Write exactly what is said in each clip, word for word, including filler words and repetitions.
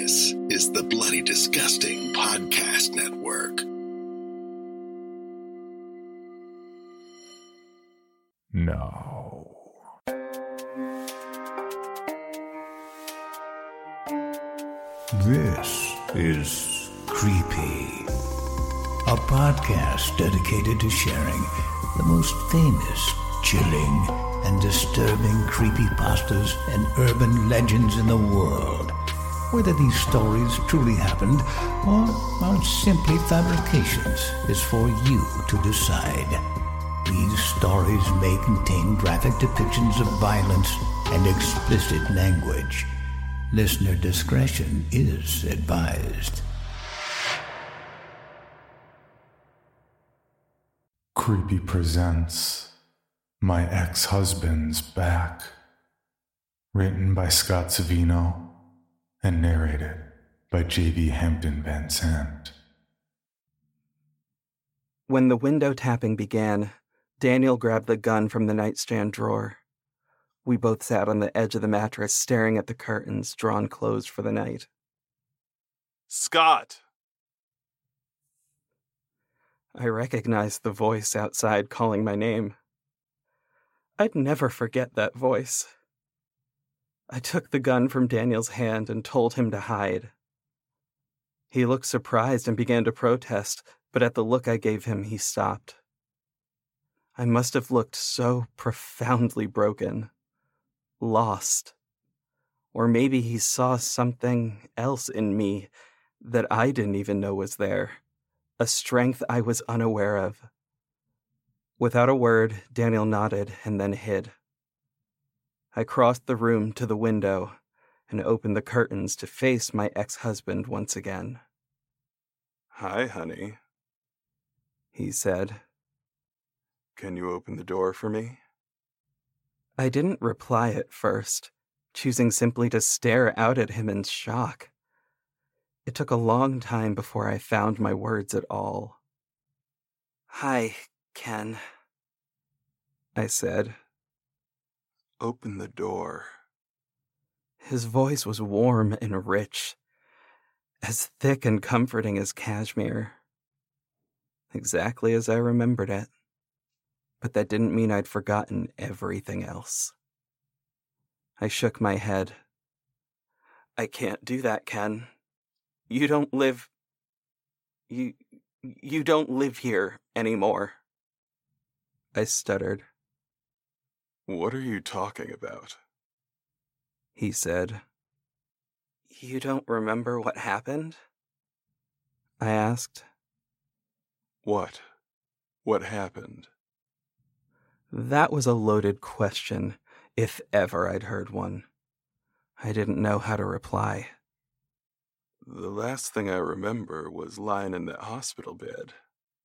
This is the Bloody Disgusting Podcast Network. No. This is Creepy, a podcast dedicated to sharing the most famous, chilling, and disturbing creepypastas and urban legends in the world. Whether these stories truly happened or are simply fabrications is for you to decide. These stories may contain graphic depictions of violence and explicit language. Listener discretion is advised. Creepy presents My Ex-Husband's Back. Written by Scott Savino and narrated by J V Hampton Van Sant. When the window tapping began, Daniel grabbed the gun from the nightstand drawer. We both sat on the edge of the mattress, staring at the curtains drawn closed for the night. Scott! I recognized the voice outside calling my name. I'd never forget that voice. I took the gun from Daniel's hand and told him to hide. He looked surprised and began to protest, but at the look I gave him, he stopped. I must have looked so profoundly broken, lost. Or maybe he saw something else in me that I didn't even know was there, a strength I was unaware of. Without a word, Daniel nodded and then hid. I crossed the room to the window and opened the curtains to face my ex-husband once again. Hi, honey, he said. Can you open the door for me? I didn't reply at first, choosing simply to stare out at him in shock. It took a long time before I found my words at all. Hi, Ken, I said. Open the door. His voice was warm and rich, as thick and comforting as cashmere. Exactly as I remembered it. But that didn't mean I'd forgotten everything else. I shook my head. I can't do that, Ken. You don't live... You... You don't live here anymore. I stuttered. What are you talking about? He said. You don't remember what happened? I asked. What? What happened? That was a loaded question, if ever I'd heard one. I didn't know how to reply. The last thing I remember was lying in that hospital bed,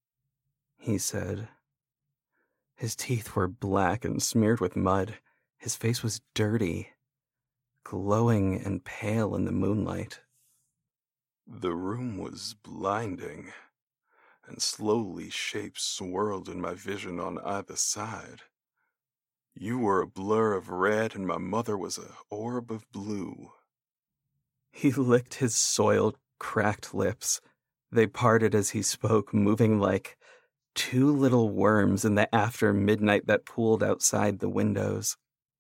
he said. His teeth were black and smeared with mud. His face was dirty, glowing and pale in the moonlight. The room was blinding, and slowly shapes swirled in my vision on either side. You were a blur of red, and my mother was an orb of blue. He licked his soiled, cracked lips. They parted as he spoke, moving like two little worms in the after midnight that pooled outside the windows.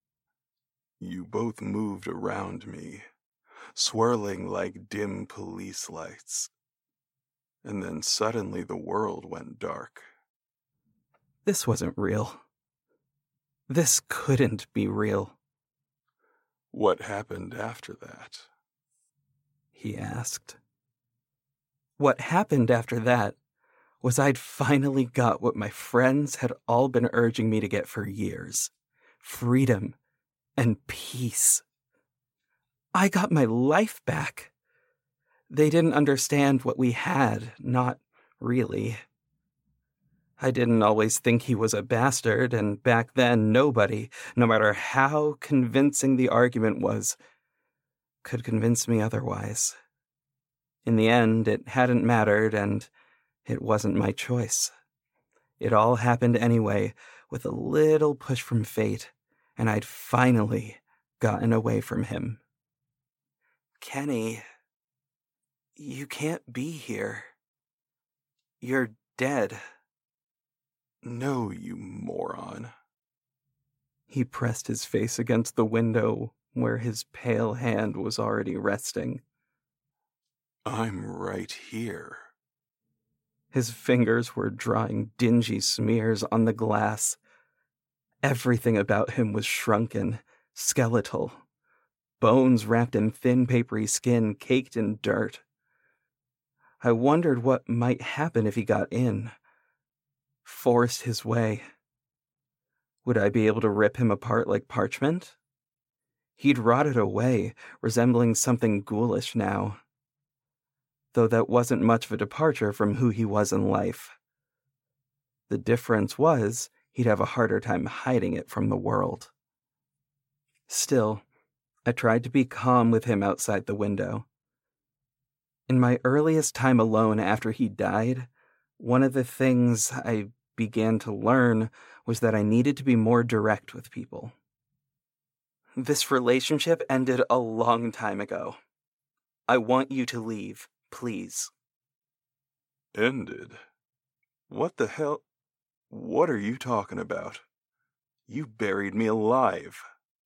You both moved around me, swirling like dim police lights. And then suddenly the world went dark. This wasn't real. This couldn't be real. What happened after that? He asked. What happened after that was I'd finally got what my friends had all been urging me to get for years. Freedom and peace. I got my life back. They didn't understand what we had, not really. I didn't always think he was a bastard, and back then nobody, no matter how convincing the argument was, could convince me otherwise. In the end, it hadn't mattered, and it wasn't my choice. It all happened anyway, with a little push from fate, and I'd finally gotten away from him. Kenny, You can't be here. You're dead. No, you moron. He pressed his face against the window where his pale hand was already resting. I'm right here. His fingers were drawing dingy smears on the glass. Everything about him was shrunken, skeletal. Bones wrapped in thin, papery skin, caked in dirt. I wondered what might happen if he got in, forced his way. Would I be able to rip him apart like parchment? He'd rotted away, resembling something ghoulish now. Though that wasn't much of a departure from who he was in life. The difference was he'd have a harder time hiding it from the world. Still, I tried to be calm with him outside the window. In my earliest time alone after he died, one of the things I began to learn was that I needed to be more direct with people. This relationship ended a long time ago. I want you to leave, please. Ended? What the hell? What are you talking about? You buried me alive.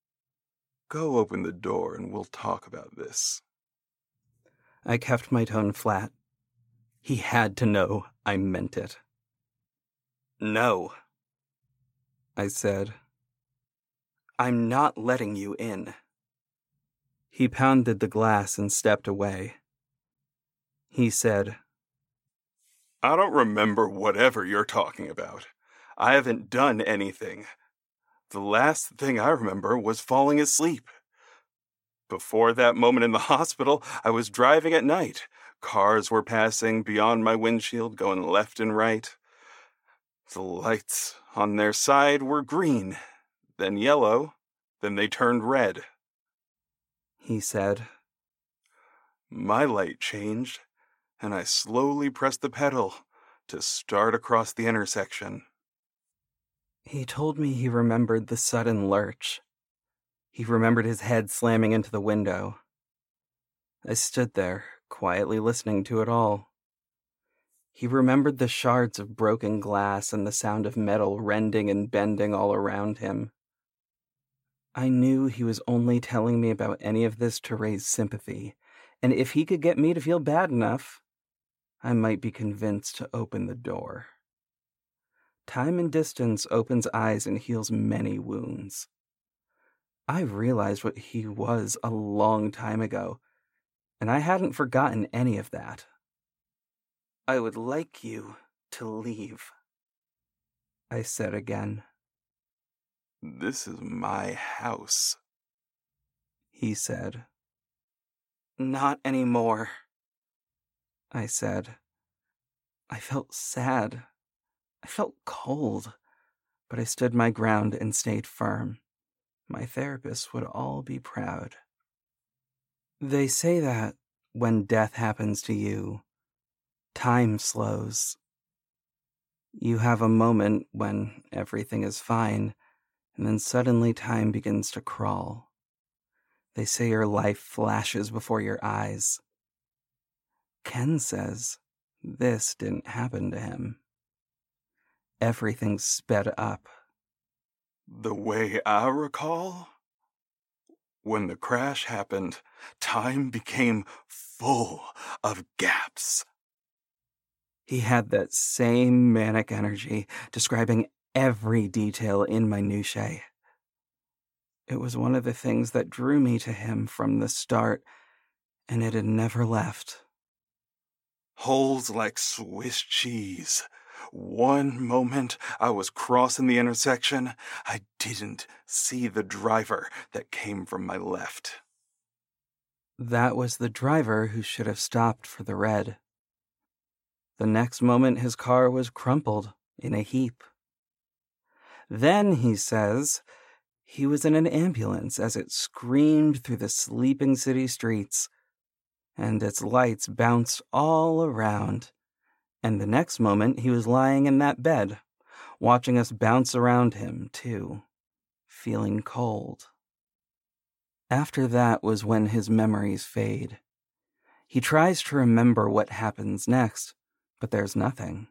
Go open the door and we'll talk about this. I kept my tone flat. He had to know I meant it. No, I said. I'm not letting you in. He pounded the glass and stepped away. He said, I don't remember whatever you're talking about. I haven't done anything. The last thing I remember was falling asleep. Before that moment in the hospital, I was driving at night. Cars were passing beyond my windshield, going left and right. The lights on their side were green, then yellow, then they turned red. He said. My light changed, and I slowly pressed the pedal to start across the intersection. He told me he remembered the sudden lurch. He remembered his head slamming into the window. I stood there, quietly listening to it all. He remembered the shards of broken glass and the sound of metal rending and bending all around him. I knew he was only telling me about any of this to raise sympathy, and if he could get me to feel bad enough, I might be convinced to open the door. Time and distance opens eyes and heals many wounds. I realized what he was a long time ago, and I hadn't forgotten any of that. I would like you to leave, I said again. This is my house, he said. Not anymore, I said. I felt sad. I felt cold, but I stood my ground and stayed firm. My therapist would all be proud. They say that when death happens to you, time slows. You have a moment when everything is fine, and then suddenly time begins to crawl. They say your life flashes before your eyes. Ken says this didn't happen to him. Everything sped up. The way I recall, when the crash happened, time became full of gaps. He had that same manic energy, describing every detail in minutiae. It was one of the things that drew me to him from the start, and it had never left. Holes like Swiss cheese. One moment I was crossing the intersection, I didn't see the driver that came from my left. That was the driver who should have stopped for the red. The next moment his car was crumpled in a heap. Then, he says, he was in an ambulance as it screamed through the sleeping city streets, and its lights bounced all around. And the next moment, he was lying in that bed, watching us bounce around him, too, feeling cold. After that was when his memories fade. He tries to remember what happens next, but there's nothing.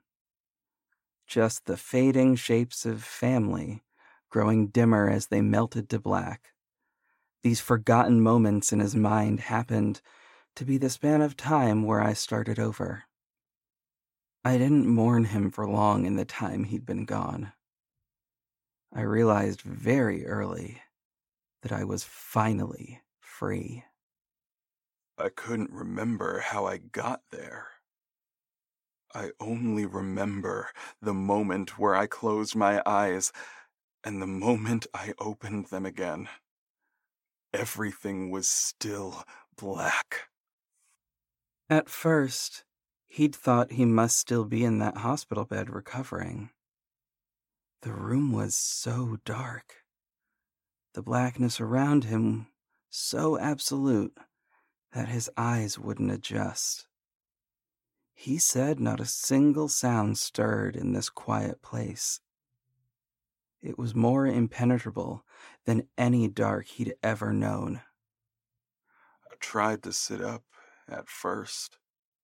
Just the fading shapes of family, growing dimmer as they melted to black. These forgotten moments in his mind happened to be the span of time where I started over. I didn't mourn him for long in the time he'd been gone. I realized very early that I was finally free. I couldn't remember how I got there. I only remember the moment where I closed my eyes and the moment I opened them again. Everything was still black. At first, he'd thought he must still be in that hospital bed recovering. The room was so dark. The blackness around him so absolute that his eyes wouldn't adjust. He said not a single sound stirred in this quiet place. It was more impenetrable than any dark he'd ever known. I tried to sit up at first,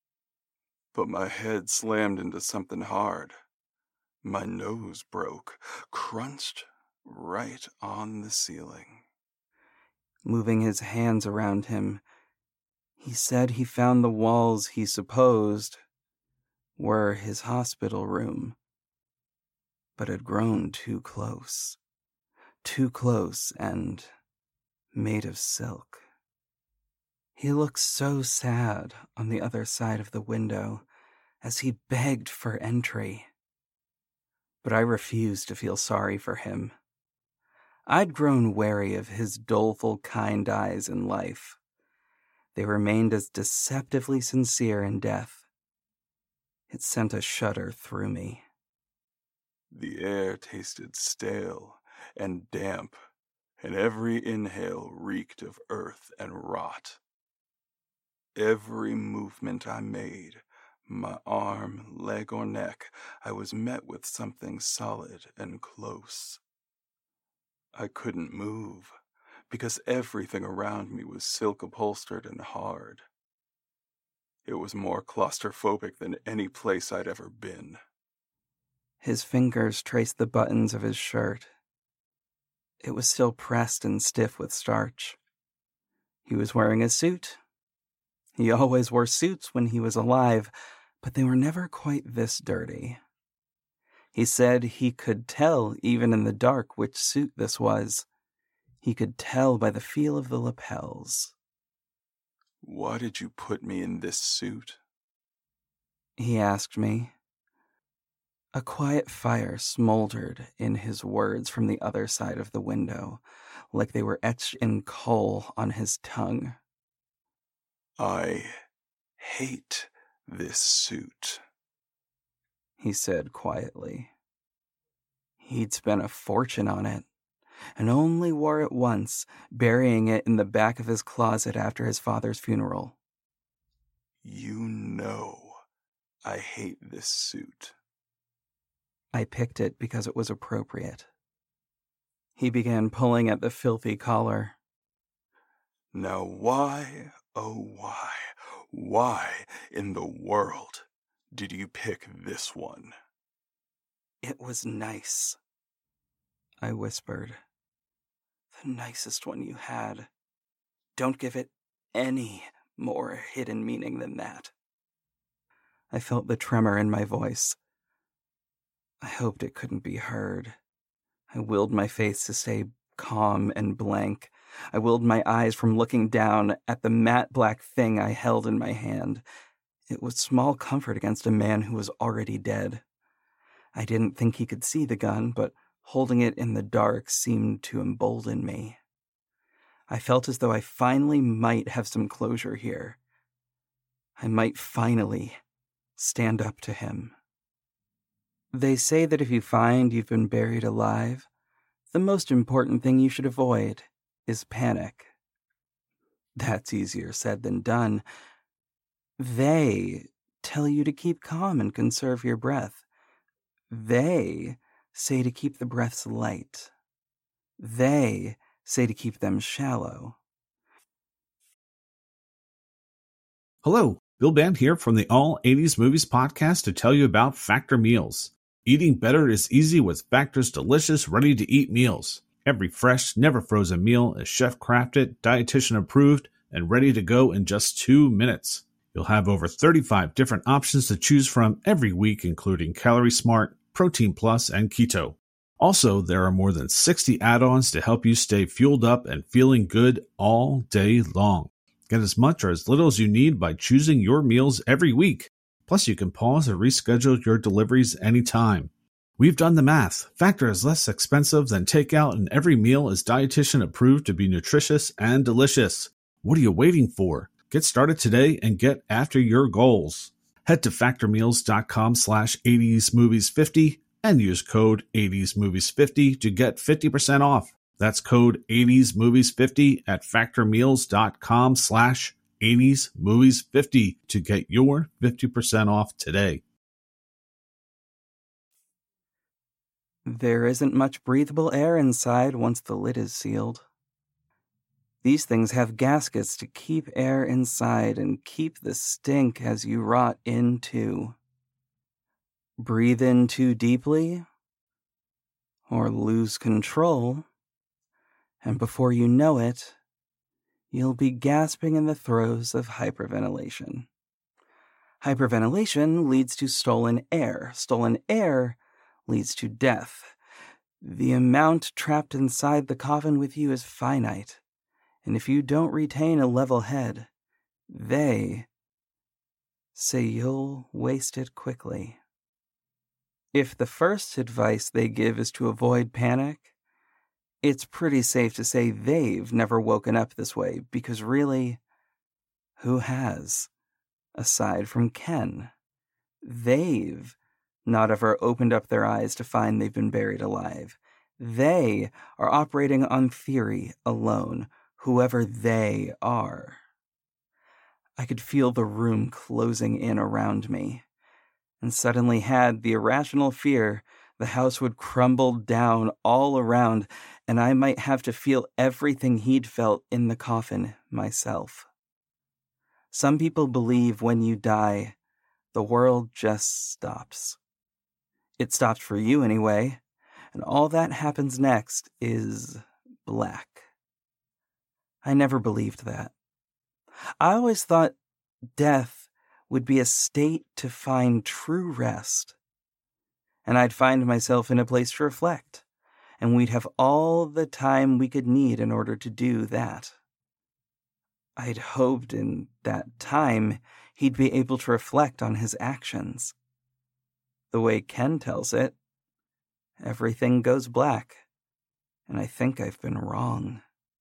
but my head slammed into something hard. My nose broke, crunched right on the ceiling. Moving his hands around him, he said he found the walls he supposed were his hospital room, but had grown too close. Too close and made of silk. He looked so sad on the other side of the window as he begged for entry. But I refused to feel sorry for him. I'd grown wary of his doleful, kind eyes in life. They remained as deceptively sincere in death. It sent a shudder through me. The air tasted stale and damp, and every inhale reeked of earth and rot. Every movement I made, my arm, leg, or neck, I was met with something solid and close. I couldn't move, because everything around me was silk upholstered and hard. It was more claustrophobic than any place I'd ever been. His fingers traced the buttons of his shirt. It was still pressed and stiff with starch. He was wearing a suit. He always wore suits when he was alive, but they were never quite this dirty. He said he could tell, even in the dark, which suit this was. He could tell by the feel of the lapels. Why did you put me in this suit? He asked me. A quiet fire smoldered in his words from the other side of the window, like they were etched in coal on his tongue. I hate this suit, he said quietly. He'd spent a fortune on it, and only wore it once, burying it in the back of his closet after his father's funeral. You know I hate this suit. I picked it because it was appropriate. He began pulling at the filthy collar. Now why, oh why, why in the world did you pick this one? It was nice, I whispered. The nicest one you had. Don't give it any more hidden meaning than that. I felt the tremor in my voice. I hoped it couldn't be heard. I willed my face to stay calm and blank. I willed my eyes from looking down at the matte black thing I held in my hand. It was small comfort against a man who was already dead. I didn't think he could see the gun, but holding it in the dark seemed to embolden me. I felt as though I finally might have some closure here. I might finally stand up to him. They say that if you find you've been buried alive, the most important thing you should avoid is panic. That's easier said than done. They tell you to keep calm and conserve your breath. They say to keep the breaths light. They say to keep them shallow. Hello, Bill Band here from the All eighties Movies podcast to tell you about Factor Meals. Eating better is easy with Factor's delicious, ready-to-eat meals. Every fresh, never frozen meal is chef-crafted, dietitian approved, and ready to go in just two minutes. You'll have over thirty-five different options to choose from every week, including Calorie Smart, Protein Plus, and Keto. Also, there are more than sixty add-ons to help you stay fueled up and feeling good all day long. Get as much or as little as you need by choosing your meals every week. Plus, you can pause or reschedule your deliveries anytime. We've done the math. Factor is less expensive than takeout, and every meal is dietitian approved to be nutritious and delicious. What are you waiting for? Get started today and get after your goals. Head to factormeals.com slash 80smovies50 and use code eighties movies fifty to get fifty percent off. That's code eighties movies fifty at factormeals.com slash 80smovies50 to get your fifty percent off today. There isn't much breathable air inside once the lid is sealed. These things have gaskets to keep air inside and keep the stink as you rot in too. Breathe in too deeply, or lose control, and before you know it, you'll be gasping in the throes of hyperventilation. Hyperventilation leads to stolen air. Stolen air leads to death. The amount trapped inside the coffin with you is finite, and if you don't retain a level head, they say you'll waste it quickly. If the first advice they give is to avoid panic, it's pretty safe to say they've never woken up this way, because really, who has? Aside from Ken. They've not ever opened up their eyes to find they've been buried alive. They are operating on theory alone, whoever they are. I could feel the room closing in around me, and suddenly had the irrational fear the house would crumble down all around, and I might have to feel everything he'd felt in the coffin myself. Some people believe when you die, the world just stops. It stops for you anyway, and all that happens next is black. I never believed that. I always thought death would be a state to find true rest, and I'd find myself in a place to reflect, and we'd have all the time we could need in order to do that. I'd hoped in that time he'd be able to reflect on his actions. The way Ken tells it, everything goes black, and I think I've been wrong.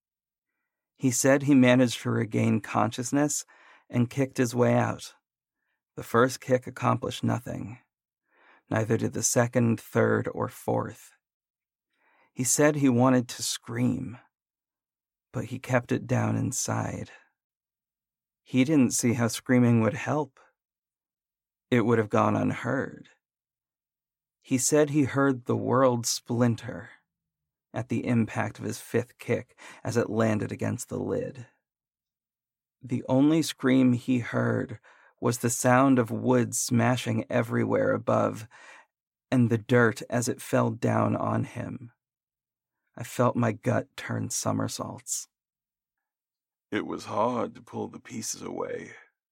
He said he managed to regain consciousness and kicked his way out. The first kick accomplished nothing. Neither did the second, third, or fourth. He said he wanted to scream, but he kept it down inside. He didn't see how screaming would help. It would have gone unheard. He said he heard the world splinter at the impact of his fifth kick as it landed against the lid. The only scream he heard was the sound of wood smashing everywhere above, and the dirt as it fell down on him. I felt my gut turn somersaults. It was hard to pull the pieces away.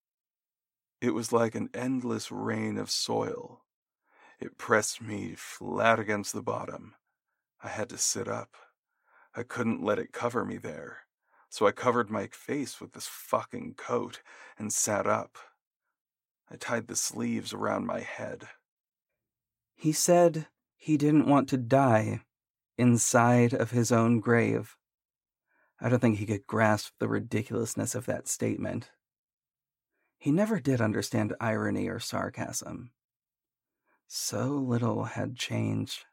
It was like an endless rain of soil. It pressed me flat against the bottom. I had to sit up. I couldn't let it cover me there, so I covered my face with this fucking coat and sat up. I tied the sleeves around my head. He said he didn't want to die inside of his own grave. I don't think he could grasp the ridiculousness of that statement. He never did understand irony or sarcasm. So little had changed.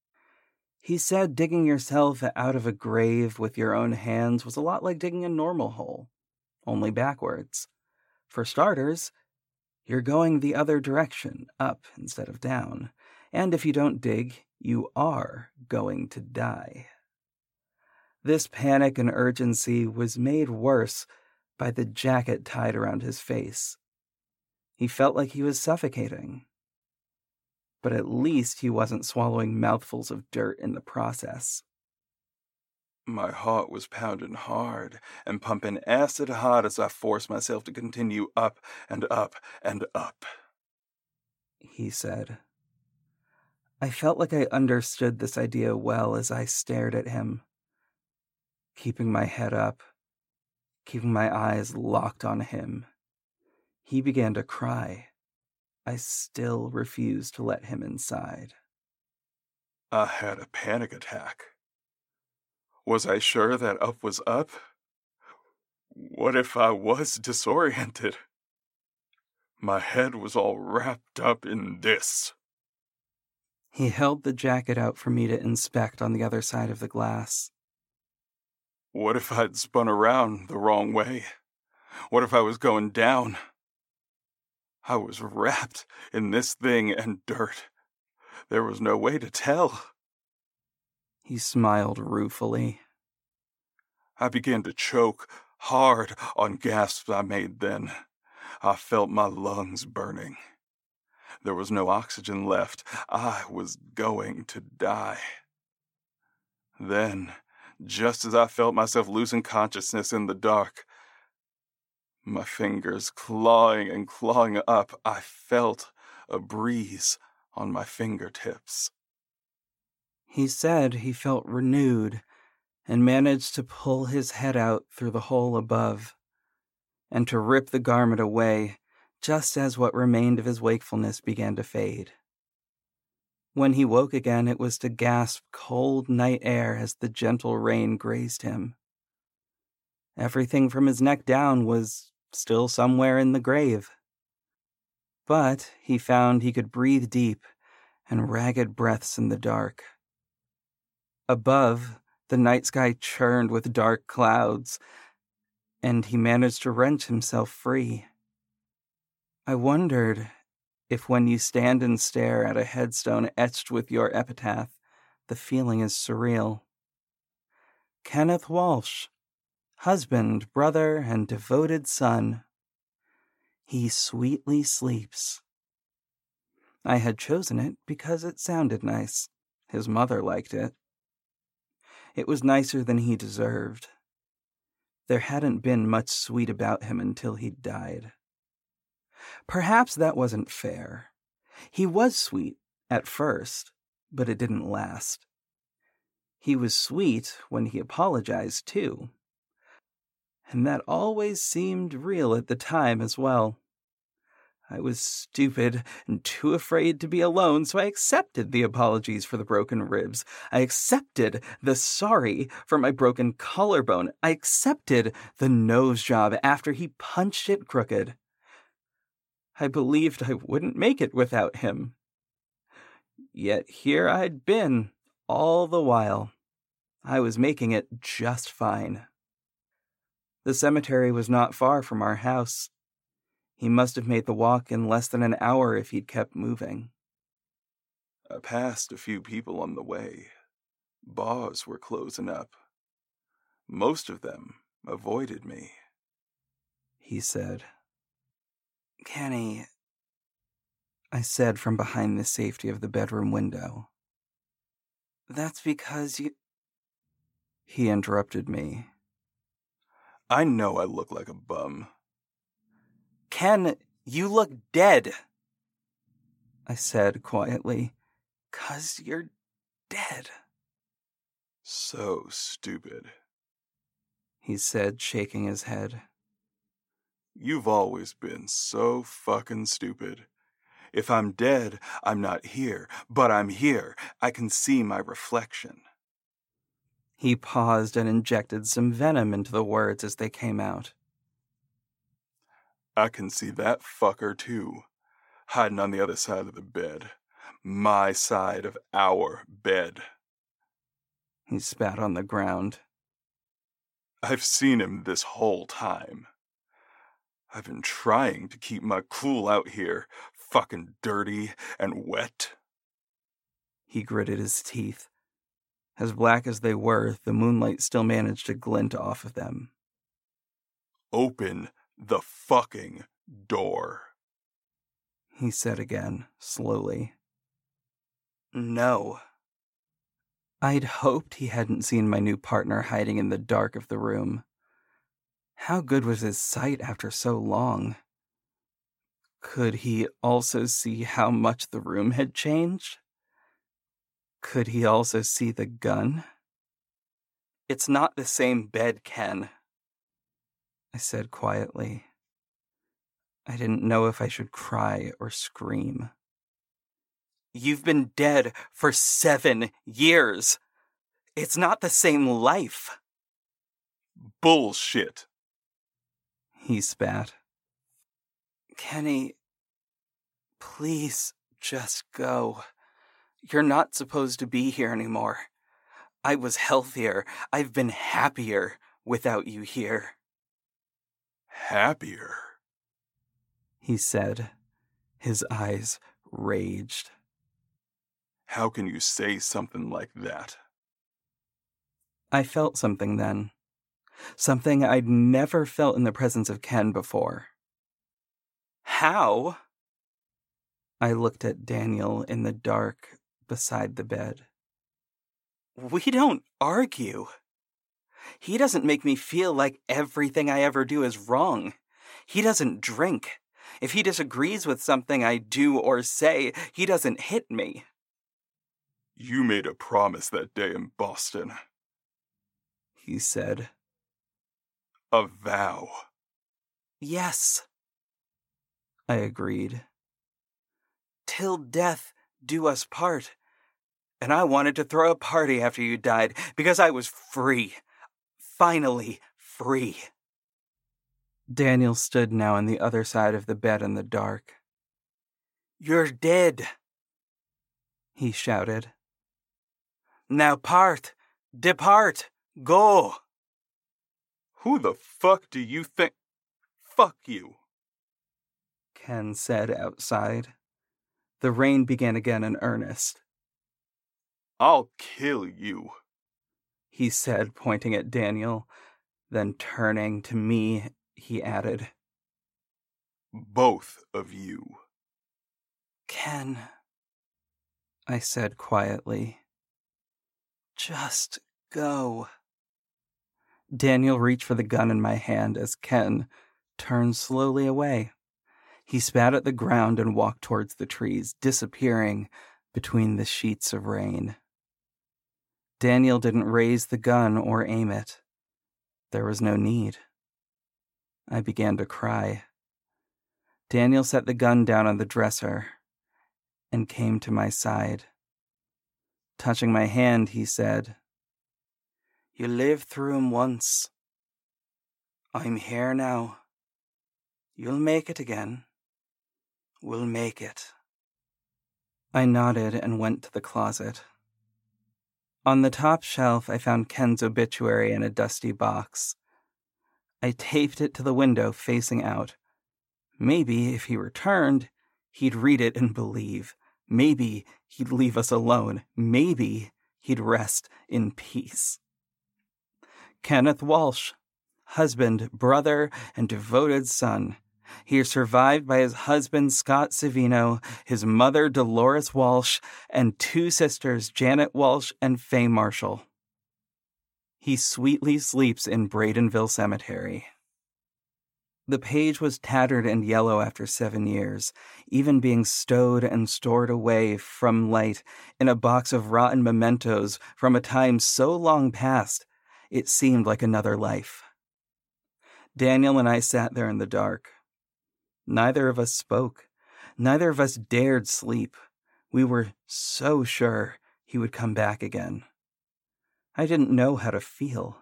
He said digging yourself out of a grave with your own hands was a lot like digging a normal hole, only backwards. For starters, you're going the other direction, up instead of down. And if you don't dig, you are going to die. This panic and urgency was made worse by the jacket tied around his face. He felt like he was suffocating. But at least he wasn't swallowing mouthfuls of dirt in the process. My heart was pounding hard and pumping acid hot as I forced myself to continue up and up and up, he said. I felt like I understood this idea well as I stared at him, keeping my head up, keeping my eyes locked on him. He began to cry. I still refused to let him inside. I had a panic attack. Was I sure that up was up? What if I was disoriented? My head was all wrapped up in this. He held the jacket out for me to inspect on the other side of the glass. What if I'd spun around the wrong way? What if I was going down? I was wrapped in this thing and dirt. There was no way to tell. He smiled ruefully. I began to choke hard on gasps I made then. I felt my lungs burning. There was no oxygen left. I was going to die. Then, just as I felt myself losing consciousness in the dark, my fingers clawing and clawing up, I felt a breeze on my fingertips. He said he felt renewed and managed to pull his head out through the hole above and to rip the garment away just as what remained of his wakefulness began to fade. When he woke again, it was to gasp cold night air as the gentle rain grazed him. Everything from his neck down was still somewhere in the grave. But he found he could breathe deep and ragged breaths in the dark. Above, the night sky churned with dark clouds, and he managed to wrench himself free. I wondered if when you stand and stare at a headstone etched with your epitaph, the feeling is surreal. Kenneth Walsh, husband, brother, and devoted son. He sweetly sleeps. I had chosen it because it sounded nice. His mother liked it. It was nicer than he deserved. There hadn't been much sweet about him until he died. Perhaps that wasn't fair. He was sweet at first, but it didn't last. He was sweet when he apologized, too. And that always seemed real at the time as well. I was stupid and too afraid to be alone, so I accepted the apologies for the broken ribs. I accepted the sorry for my broken collarbone. I accepted the nose job after he punched it crooked. I believed I wouldn't make it without him. Yet here I'd been all the while. I was making it just fine. The cemetery was not far from our house. He must have made the walk in less than an hour if he'd kept moving. I passed a few people on the way. Bars were closing up. Most of them avoided me. He said. Kenny, I said from behind the safety of the bedroom window. That's because you... He interrupted me. I know I look like a bum. Ken, you look dead, I said quietly. 'Cause you're dead. So stupid, he said, shaking his head. You've always been so fucking stupid. If I'm dead, I'm not here, but I'm here. I can see my reflection. He paused and injected some venom into the words as they came out. I can see that fucker too, hiding on the other side of the bed. My side of our bed. He spat on the ground. I've seen him this whole time. I've been trying to keep my cool out here, fucking dirty and wet. He gritted his teeth. As black as they were, the moonlight still managed to glint off of them. Open the fucking door, he said again, slowly. No. I'd hoped he hadn't seen my new partner hiding in the dark of the room. How good was his sight after so long? Could he also see how much the room had changed? Could he also see the gun? It's not the same bed, Ken, I said quietly. I didn't know if I should cry or scream. You've been dead for seven years. It's not the same life. Bullshit, he spat. Kenny, please just go. You're not supposed to be here anymore. I was healthier. I've been happier without you here. Happier? He said. His eyes raged. How can you say something like that? I felt something then. Something I'd never felt in the presence of Ken before. How? I looked at Daniel in the dark beside the bed. We don't argue. He doesn't make me feel like everything I ever do is wrong. He doesn't drink. If he disagrees with something I do or say, he doesn't hit me. You made a promise that day in Boston, he said. A vow. Yes, I agreed. Till death do us part. And I wanted to throw a party after you died because I was free. Finally free. Daniel stood now on the other side of the bed in the dark. You're dead, he shouted. Now part, depart, go. Who the fuck do you think? Fuck you, Ken said outside. The rain began again in earnest. I'll kill you, he said, pointing at Daniel. Then turning to me, he added, both of you. Ken, I said quietly, just go. Daniel reached for the gun in my hand as Ken turned slowly away. He spat at the ground and walked towards the trees, disappearing between the sheets of rain. Daniel didn't raise the gun or aim it. There was no need. I began to cry. Daniel set the gun down on the dresser and came to my side. Touching my hand, he said, You lived through 'em once. I'm here now. You'll make it again. We'll make it. I nodded and went to the closet. On the top shelf, I found Ken's obituary in a dusty box. I taped it to the window facing out. Maybe, if he returned, he'd read it and believe. Maybe he'd leave us alone. Maybe he'd rest in peace. Kenneth Walsh, husband, brother, and devoted son. He is survived by his husband, Scott Savino, his mother, Dolores Walsh, and two sisters, Janet Walsh and Faye Marshall. He sweetly sleeps in Bradenville Cemetery. The page was tattered and yellow after seven years, even being stowed and stored away from light in a box of rotten mementos from a time so long past, it seemed like another life. Daniel and I sat there in the dark. Neither of us spoke. Neither of us dared sleep. We were so sure he would come back again. I didn't know how to feel.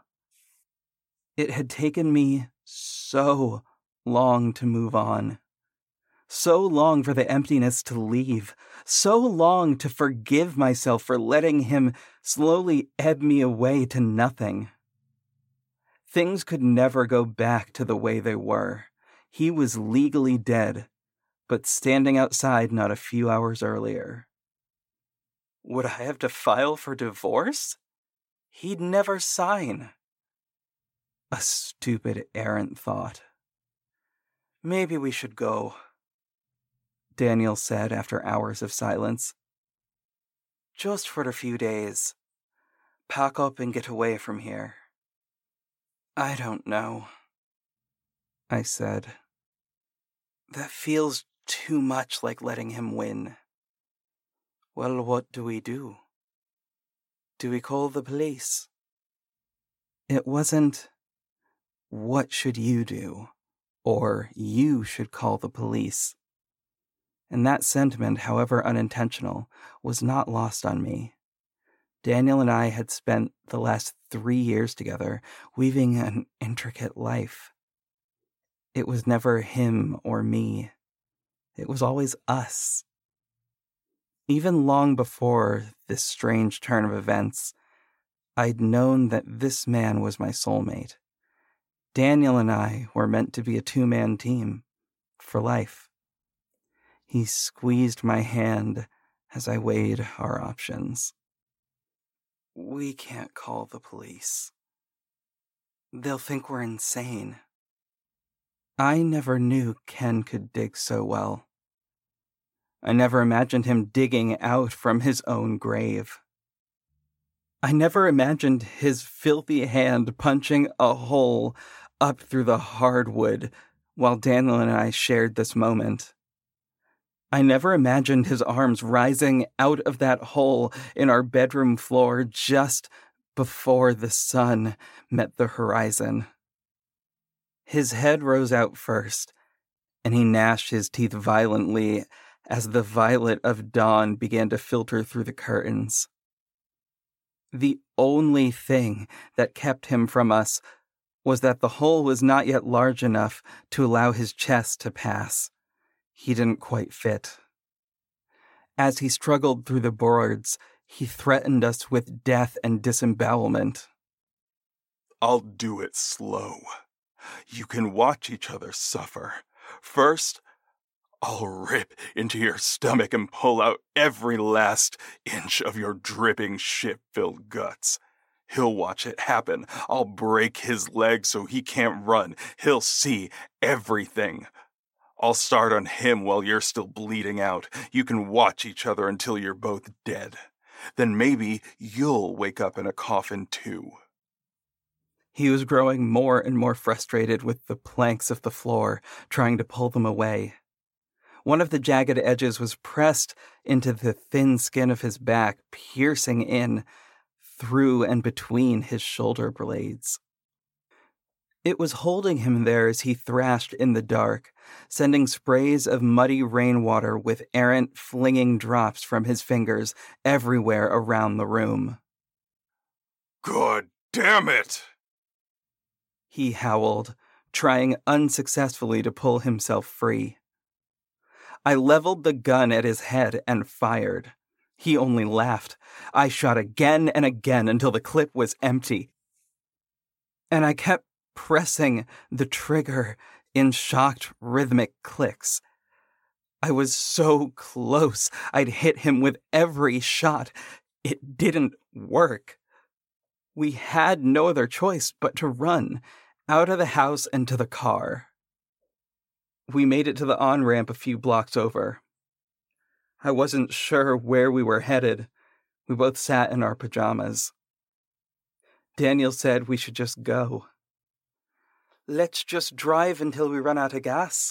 It had taken me so long to move on. So long for the emptiness to leave. So long to forgive myself for letting him slowly ebb me away to nothing. Things could never go back to the way they were. He was legally dead, but standing outside not a few hours earlier. Would I have to file for divorce? He'd never sign. A stupid, errant thought. "Maybe we should go," Daniel said after hours of silence. "Just for a few days. Pack up and get away from here." "I don't know," I said. "That feels too much like letting him win." "Well, what do we do? Do we call the police?" It wasn't, "What should you do?" or "You should call the police." And that sentiment, however unintentional, was not lost on me. Daniel and I had spent the last three years together, weaving an intricate life. It was never him or me. It was always us. Even long before this strange turn of events, I'd known that this man was my soulmate. Daniel and I were meant to be a two-man team, for life. He squeezed my hand as I weighed our options. "We can't call the police. They'll think we're insane." I never knew Ken could dig so well. I never imagined him digging out from his own grave. I never imagined his filthy hand punching a hole up through the hardwood while Daniel and I shared this moment. I never imagined his arms rising out of that hole in our bedroom floor just before the sun met the horizon. His head rose out first, and he gnashed his teeth violently as the violet of dawn began to filter through the curtains. The only thing that kept him from us was that the hole was not yet large enough to allow his chest to pass. He didn't quite fit. As he struggled through the boards, he threatened us with death and disembowelment. "I'll do it slow. You can watch each other suffer. First, I'll rip into your stomach and pull out every last inch of your dripping shit-filled guts. He'll watch it happen. I'll break his leg so he can't run. He'll see everything. I'll start on him while you're still bleeding out. You can watch each other until you're both dead. Then maybe you'll wake up in a coffin too." He was growing more and more frustrated with the planks of the floor, trying to pull them away. One of the jagged edges was pressed into the thin skin of his back, piercing in through and between his shoulder blades. It was holding him there as he thrashed in the dark, sending sprays of muddy rainwater with errant, flinging drops from his fingers everywhere around the room. "God damn it!" he howled, trying unsuccessfully to pull himself free. I leveled the gun at his head and fired. He only laughed. I shot again and again until the clip was empty. And I kept pressing the trigger in shocked, rhythmic clicks. I was so close. I'd hit him with every shot. It didn't work. We had no other choice but to run, out of the house and to the car. We made it to the on-ramp a few blocks over. I wasn't sure where we were headed. We both sat in our pajamas. Daniel said we should just go. "Let's just drive until we run out of gas."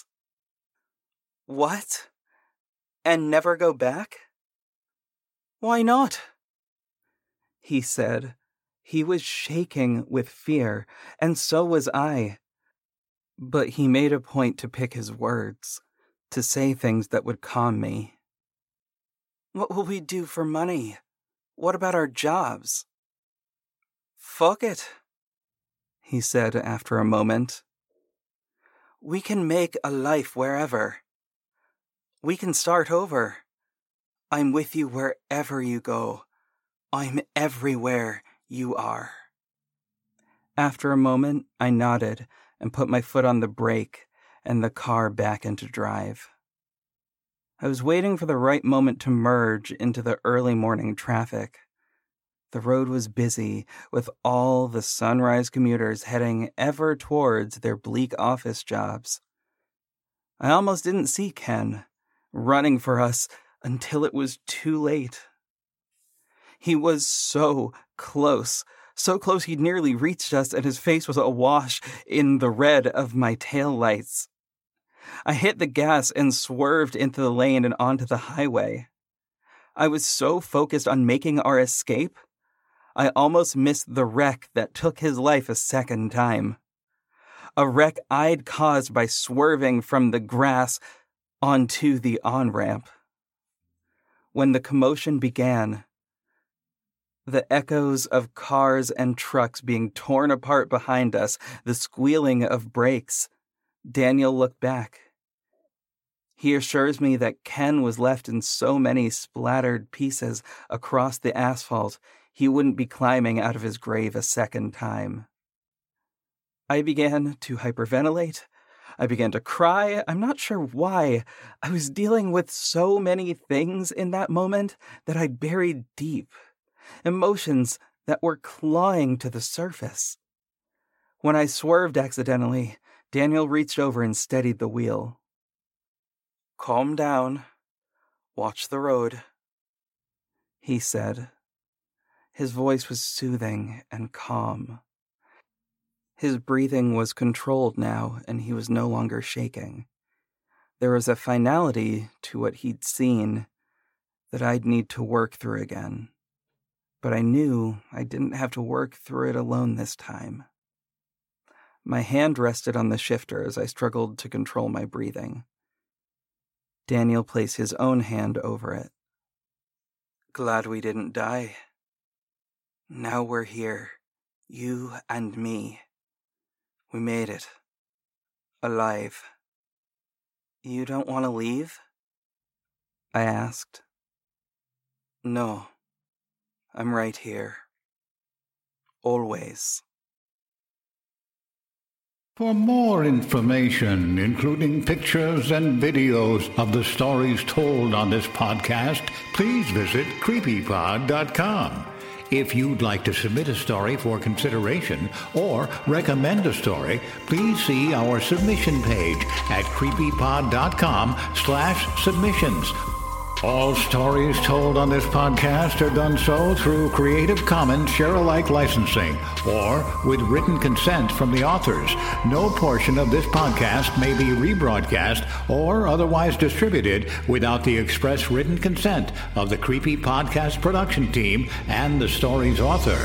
"What? And never go back?" "Why not?" he said. He was shaking with fear, and so was I. But he made a point to pick his words, to say things that would calm me. "What will we do for money? What about our jobs?" "Fuck it," he said after a moment. "We can make a life wherever. We can start over. I'm with you wherever you go. I'm everywhere you are." After a moment, I nodded and put my foot on the brake and the car back into drive. I was waiting for the right moment to merge into the early morning traffic. The road was busy, with all the sunrise commuters heading ever towards their bleak office jobs. I almost didn't see Ken, running for us until it was too late. He was so close, so close he'd nearly reached us, and his face was awash in the red of my taillights. I hit the gas and swerved into the lane and onto the highway. I was so focused on making our escape, I almost missed the wreck that took his life a second time. A wreck I'd caused by swerving from the grass onto the on-ramp. When the commotion began, the echoes of cars and trucks being torn apart behind us, the squealing of brakes, Daniel looked back. He assures me that Ken was left in so many splattered pieces across the asphalt, he wouldn't be climbing out of his grave a second time. I began to hyperventilate. I began to cry. I'm not sure why. I was dealing with so many things in that moment that I buried deep. Emotions that were clawing to the surface. When I swerved accidentally, Daniel reached over and steadied the wheel. "Calm down. Watch the road," he said. His voice was soothing and calm. His breathing was controlled now, and he was no longer shaking. There was a finality to what he'd seen that I'd need to work through again. But I knew I didn't have to work through it alone this time. My hand rested on the shifter as I struggled to control my breathing. Daniel placed his own hand over it. "Glad we didn't die. Now we're here, you and me. We made it. Alive. You don't want to leave?" I asked. "No. I'm right here. Always." For more information, including pictures and videos of the stories told on this podcast, please visit creepy pod dot com. If you'd like to submit a story for consideration or recommend a story, please see our submission page at creepypod dot com slash submissions. All stories told on this podcast are done so through Creative Commons Share-alike licensing or with written consent from the authors. No portion of this podcast may be rebroadcast or otherwise distributed without the express written consent of the Creepy Podcast production team and the story's author.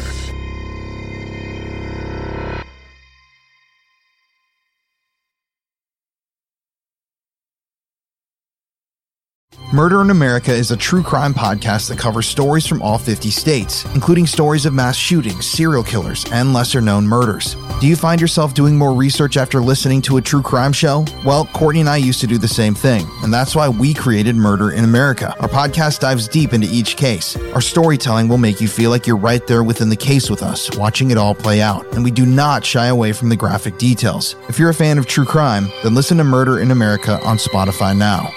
Murder in America is a true crime podcast that covers stories from all fifty states, including stories of mass shootings, serial killers, and lesser-known murders. Do you find yourself doing more research after listening to a true crime show? Well, Courtney and I used to do the same thing, and that's why we created Murder in America. Our podcast dives deep into each case. Our storytelling will make you feel like you're right there within the case with us, watching it all play out, and we do not shy away from the graphic details. If you're a fan of true crime, then listen to Murder in America on Spotify now.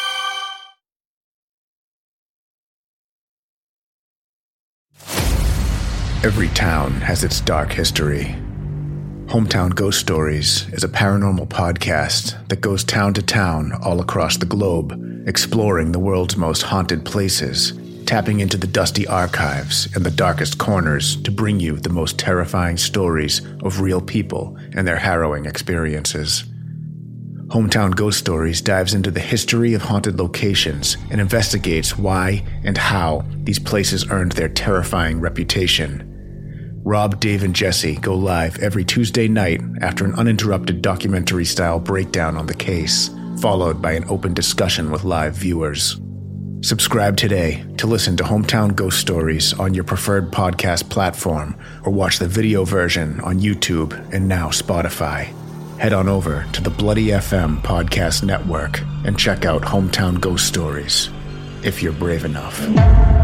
Every town has its dark history. Hometown Ghost Stories is a paranormal podcast that goes town to town all across the globe, exploring the world's most haunted places, tapping into the dusty archives and the darkest corners to bring you the most terrifying stories of real people and their harrowing experiences. Hometown Ghost Stories dives into the history of haunted locations and investigates why and how these places earned their terrifying reputation. Rob, Dave, and Jesse go live every Tuesday night after an uninterrupted documentary-style breakdown on the case, followed by an open discussion with live viewers. Subscribe today to listen to Hometown Ghost Stories on your preferred podcast platform or watch the video version on YouTube and now Spotify. Head on over to the Bloody F M podcast network and check out Hometown Ghost Stories, if you're brave enough.